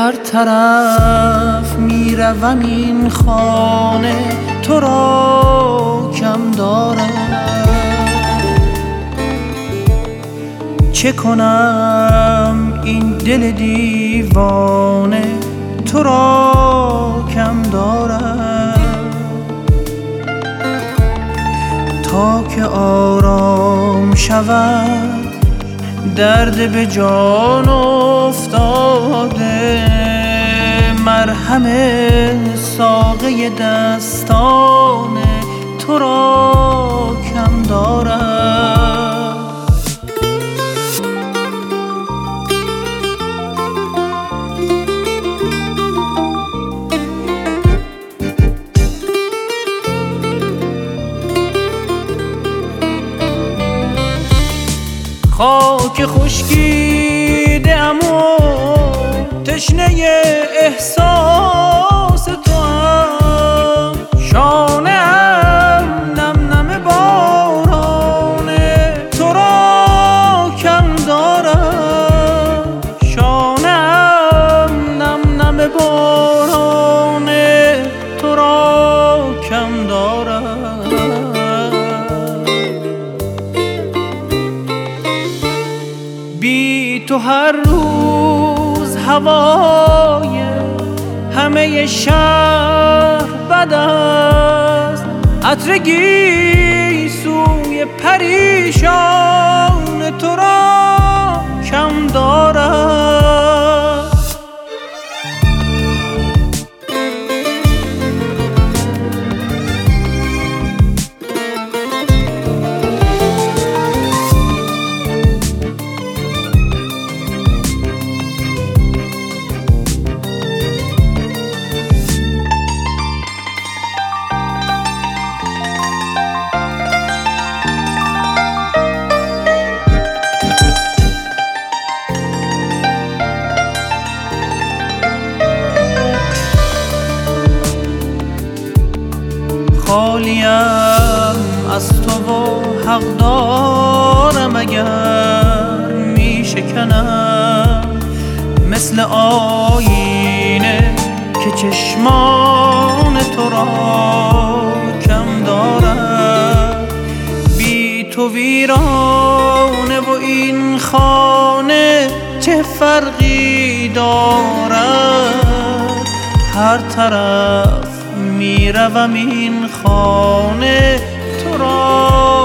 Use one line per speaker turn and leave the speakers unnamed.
هر طرف میروم این خانه تو را کم دارم. چه کنم این دل دیوانه تو را کم دارم. تا که آرام شود درد به جان افتاده، مرهم ساقه دستان تو را کم دارم. خاک خشکیده ام و تشنه احساس توام، شانه ام نم نم باران تو را کم دارم. شانه ام نم نم باران تو را کم دارم. بی تو هر روز هوای همه شهر بد است، عطر گیسوی پریشان تو را کم دارم. خالیم از تو و حق دارم اگر می شکنم، مثل آینه که چشمان تو را کم دارم. بی تو ویرانه و این خانه چه فرقی دارد؟ هر طرف میروم این خانه تو را